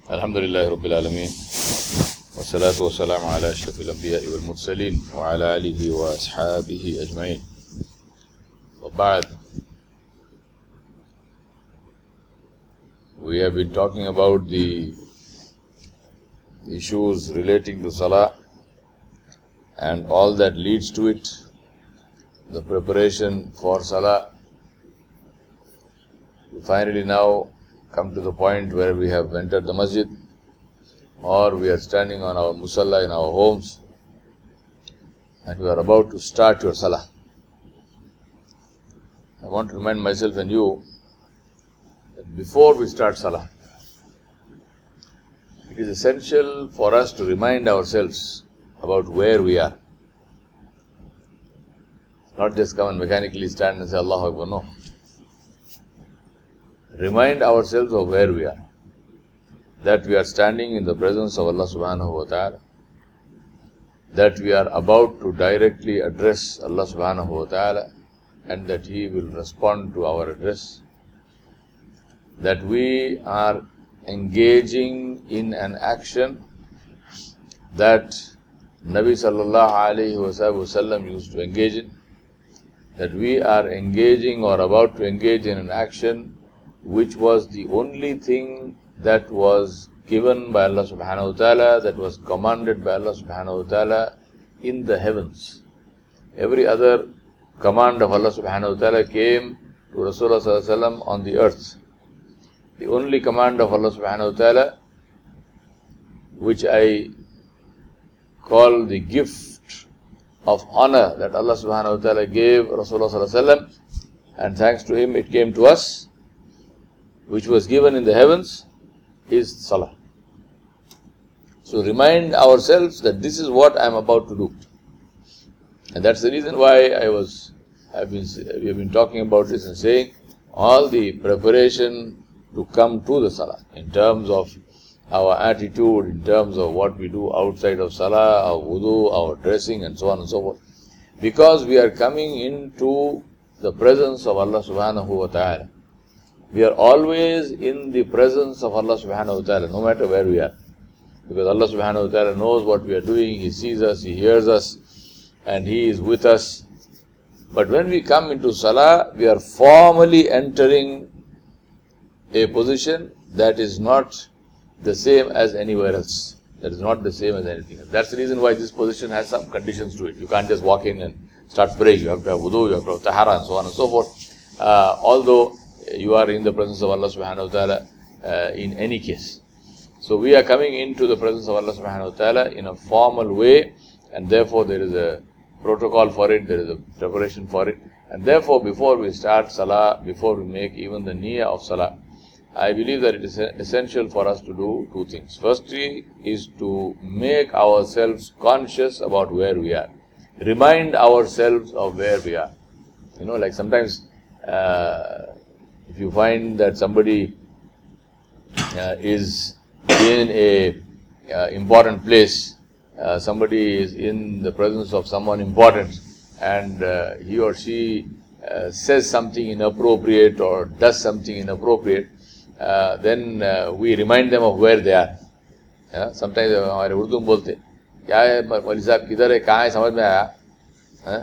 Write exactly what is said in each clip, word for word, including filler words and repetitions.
Alhamdulillah Rabbil Alameen. Wassalatu wassalamu ala ashrafil anbiya'i wal mursaleen wa ala alihi wa ashabihi ajma'in. Wa ba'd. We have been talking about the issues relating to Salah and all that leads to it, the preparation for Salah. We finally now come to the point where we have entered the masjid, or we are standing on our musalla in our homes and we are about to start your Salah. I want to remind myself and you that before we start Salah, it is essential for us to remind ourselves about where we are. Not just come and mechanically stand and say Allahu Akbar, no. Remind ourselves of where we are. That we are standing in the presence of Allah subhanahu wa ta'ala. That we are about to directly address Allah subhanahu wa ta'ala and that He will respond to our address. That we are engaging in an action that Nabi sallallahu alayhi wa sallam used to engage in. That we are engaging or about to engage in an action which was the only thing that was given by Allah subhanahu wa ta'ala, that was commanded by Allah subhanahu wa ta'ala in the heavens. Every other command of Allah subhanahu wa ta'ala came to Rasulullah sallallahu alaihi wasallam on the earth. The only command of Allah subhanahu wa ta'ala, which I call the gift of honor that Allah subhanahu wa ta'ala gave Rasulullah sallallahu alaihi wasallam, and thanks to him it came to us, which was given in the heavens, is Salah. So remind ourselves that this is what I am about to do. And that's the reason why I was, I've been, we have been talking about this and saying all the preparation to come to the Salah, in terms of our attitude, in terms of what we do outside of Salah, our wudu, our dressing and so on and so forth. Because we are coming into the presence of Allah subhanahu wa ta'ala. We are always in the presence of Allah subhanahu wa ta'ala, no matter where we are. Because Allah subhanahu wa ta'ala knows what we are doing, He sees us, He hears us, and He is with us. But when we come into Salah, we are formally entering a position that is not the same as anywhere else. That is not the same as anything else. That's the reason why this position has some conditions to it. You can't just walk in and start praying. You have to have wudu, you have to have tahara and so on and so forth. Uh, although you are in the presence of Allah subhanahu wa ta'ala uh, in any case. So we are coming into the presence of Allah subhanahu wa ta'ala in a formal way, and therefore there is a protocol for it, there is a preparation for it. And therefore before we start Salah, before we make even the niyyah of Salah, I believe that it is essential for us to do two things. Firstly is to make ourselves conscious about where we are. Remind ourselves of where we are. You know, like sometimes uh, if you find that somebody uh, is in a uh, important place, uh, somebody is in the presence of someone important, and uh, he or she uh, says something inappropriate or does something inappropriate, uh, then uh, we remind them of where they are. Yeah? Sometimes हमारे उर्दू में बोलते क्या है मौलवी साहब किधर है कहाँ है समझ में आया हाँ?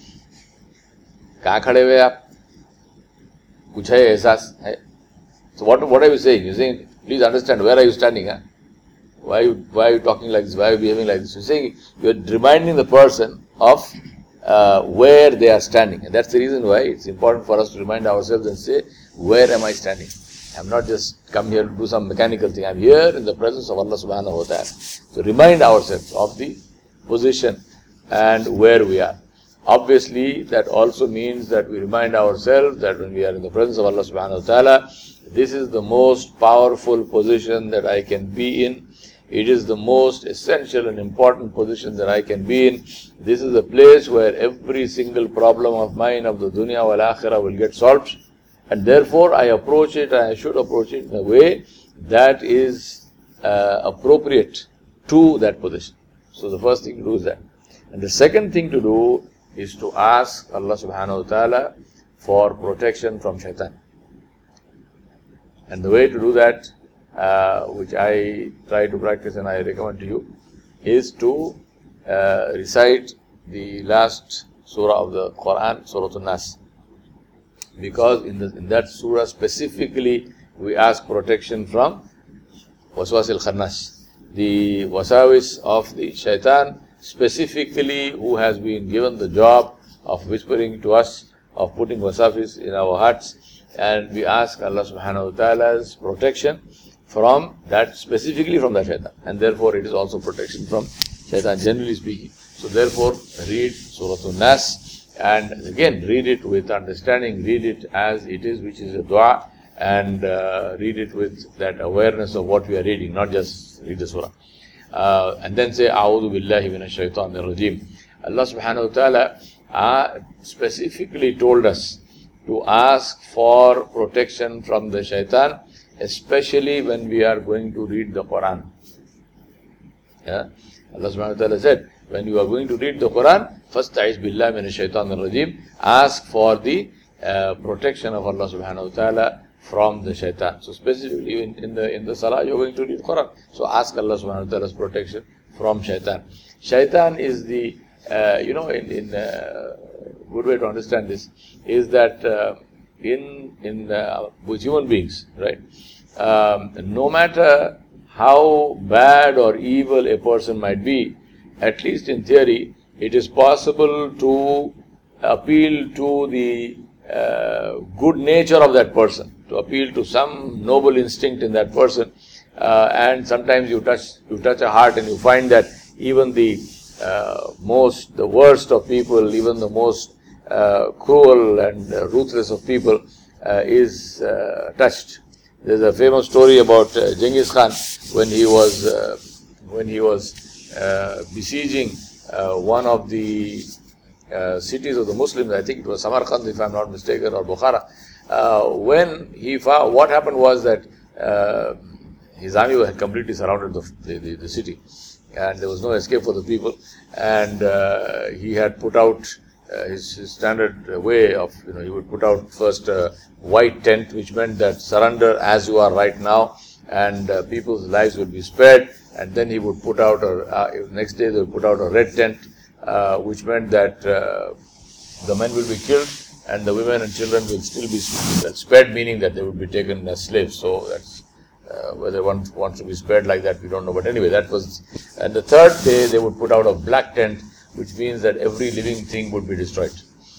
कहाँ खड़े हुए आप कुछ है एहसास है. So what what are you saying? You're saying, please understand, where are you standing? Huh? Why are you, why are you talking like this? Why are you behaving like this? You're saying, you're reminding the person of uh, where they are standing. And that's the reason why it's important for us to remind ourselves and say, where am I standing? I'm not just come here to do some mechanical thing. I'm here in the presence of Allah subhanahu wa ta'ala. So remind ourselves of the position and where we are. Obviously, that also means that we remind ourselves that when we are in the presence of Allah subhanahu wa ta'ala, this is the most powerful position that I can be in. It is the most essential and important position that I can be in. This is the place where every single problem of mine of the dunya wal akhirah will get solved. And therefore, I approach it, and I should approach it in a way that is uh, appropriate to that position. So the first thing to do is that. And the second thing to do is to ask Allah subhanahu wa ta'ala for protection from shaitan. And the way to do that uh, which I try to practice and I recommend to you, is to uh, recite the last surah of the Quran, Surah An-Nas. Because in, the, in that surah specifically we ask protection from waswas al-khannas, the wasawis of the shaitan, specifically who has been given the job of whispering to us, of putting wasafis in our hearts, and we ask Allah subhanahu wa ta'ala's protection from that, specifically from that shaitan, and therefore it is also protection from shaitan generally speaking. So therefore read Surah An-Nas, and again read it with understanding, read it as it is, which is a dua, and uh, read it with that awareness of what we are reading, not just read the surah. Uh, and then say, A'udhu billahi minash shaitanir rajim. Allah subhanahu wa ta'ala uh, specifically told us to ask for protection from the shaitan, especially when we are going to read the Quran. Yeah? Allah subhanahu wa ta'ala said, when you are going to read the Quran, first ta'iz billahi minash shaitanir rajim, ask for the uh, protection of Allah subhanahu wa ta'ala from the shaitan. So specifically in, in the in the salah you are going to read Quran. So ask Allah subhanahu wa ta'ala's protection from shaitan. Shaitan is the, uh, you know, in, in uh, good way to understand this, is that uh, in, in uh, with human beings, right, um, no matter how bad or evil a person might be, at least in theory, it is possible to appeal to the uh, good nature of that person, to appeal to some noble instinct in that person, uh, and sometimes you touch you touch a heart and you find that even the uh, most, the worst of people, even the most uh, cruel and uh, ruthless of people uh, is uh, touched. There's a famous story about uh, Genghis Khan when he was uh, when he was uh, besieging uh, one of the uh, cities of the Muslims. I think it was Samarkand, if I'm not mistaken, or Bukhara. Uh, when he found, what happened was that uh, his army had completely surrounded the, the, the city, and there was no escape for the people, and uh, he had put out uh, his, his standard way of, you know, he would put out first a white tent, which meant that surrender as you are right now, and uh, people's lives would be spared, and then he would put out, a, uh, next day they would put out a red tent, uh, which meant that uh, the men will be killed, and the women and children will still be spared, meaning that they would be taken as slaves. So that's uh, whether one wants to be spared like that, we don't know. But anyway, that was. And the third day, they would put out a black tent, which means that every living thing would be destroyed.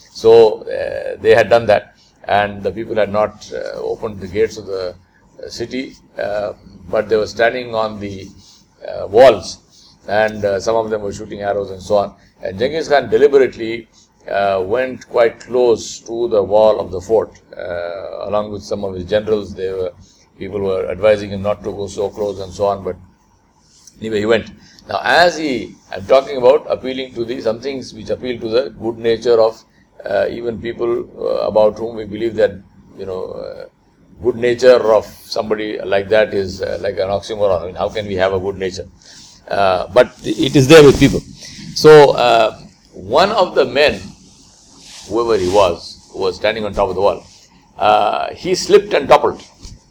So uh, they had done that, and the people had not uh, opened the gates of the uh, city, uh, but they were standing on the uh, walls, and uh, some of them were shooting arrows and so on. And Genghis Khan deliberately Uh, went quite close to the wall of the fort, uh, along with some of his generals. They were, people were advising him not to go so close and so on, but anyway, he went. Now, as he, I'm talking about appealing to the, some things which appeal to the good nature of uh, even people uh, about whom we believe that, you know, uh, good nature of somebody like that is uh, like an oxymoron. I mean, how can we have a good nature? Uh, but it is there with people. So, uh, one of the men, whoever he was, who was standing on top of the wall, uh, he slipped and toppled.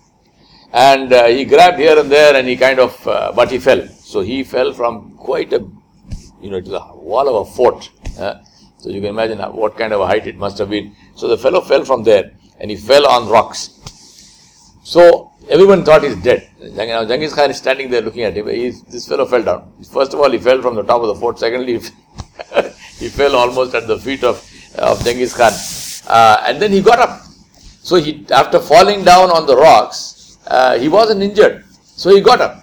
And uh, he grabbed here and there and he kind of, uh, but he fell. So he fell from quite a, you know, to the wall of a fort. Uh, so you can imagine what kind of a height it must have been. So the fellow fell from there and he fell on rocks. So everyone thought he's dead. Now Genghis Khan is standing there looking at him. He's, this fellow fell down. First of all, he fell from the top of the fort. Secondly, he fell almost at the feet of, of Genghis Khan. Uh, and then he got up. So he, after falling down on the rocks, uh, he wasn't injured. So he got up.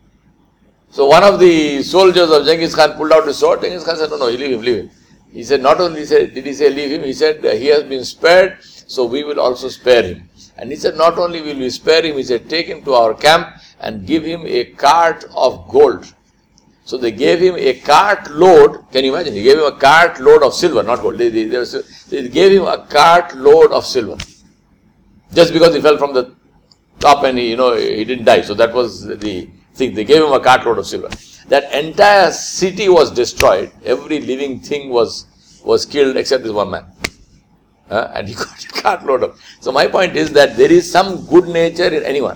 So one of the soldiers of Genghis Khan pulled out his sword. Genghis Khan said, no, no, leave him, leave him. He said, not only said, did he say leave him, he said, he has been spared, so we will also spare him. And he said, not only will we spare him, he said, take him to our camp and give him a cart of gold. So they gave him a cart load. Can you imagine? They gave him a cart load of silver, not gold. They, they, they, was, they gave him a cart load of silver. Just because he fell from the top and he, you know, he didn't die. So that was the thing. They gave him a cart load of silver. That entire city was destroyed. Every living thing was, was killed except this one man. Uh, and he got a cart load of. So my point is that there is some good nature in anyone.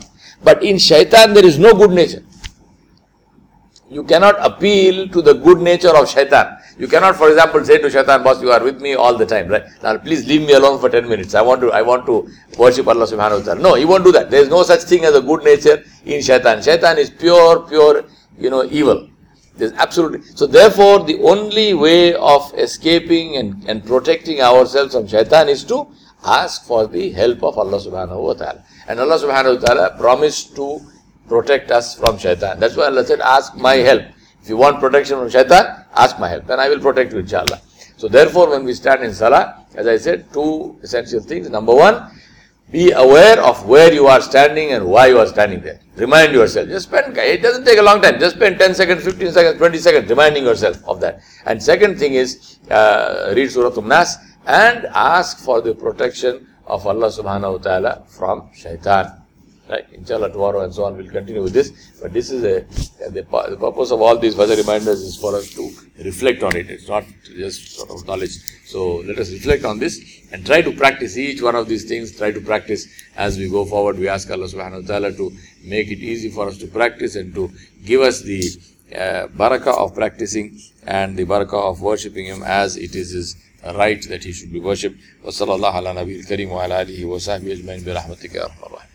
But in shaitan there is no good nature. You cannot appeal to the good nature of shaitan. You cannot, for example, say to shaitan, boss, you are with me all the time, right? Now please leave me alone for ten minutes. I want to, I want to worship Allah subhanahu wa ta'ala. No, he won't do that. There is no such thing as a good nature in shaitan. Shaitan is pure, pure, you know, evil. There's absolutely. So therefore, the only way of escaping and, and protecting ourselves from shaitan is to ask for the help of Allah subhanahu wa ta'ala. And Allah subhanahu wa ta'ala promised to protect us from shaitan. That's why Allah said, ask my help. If you want protection from shaitan, ask my help and I will protect you, inshallah. So therefore, when we stand in salah, as I said, two essential things. Number one, be aware of where you are standing and why you are standing there. Remind yourself. Just spend, it doesn't take a long time. Just spend ten seconds, fifteen seconds, twenty seconds reminding yourself of that. And second thing is, uh, read Surah An-Nas and ask for the protection of Allah subhanahu wa ta'ala from shaitan. Right? Inshallah, tomorrow and so on, we'll continue with this. But this is a, the, the purpose of all these further reminders is for us to reflect on it. It's not just sort of knowledge. So let us reflect on this and try to practice each one of these things. Try to practice as we go forward. We ask Allah subhanahu wa ta'ala to make it easy for us to practice and to give us the uh, barakah of practicing and the barakah of worshipping Him as it is His right that He should be worshipped. Wa sallallahu ala nabiyil kareem wa ala alihi wa sahbihi ajma'in bi rahmatika ya arhamar rahimin.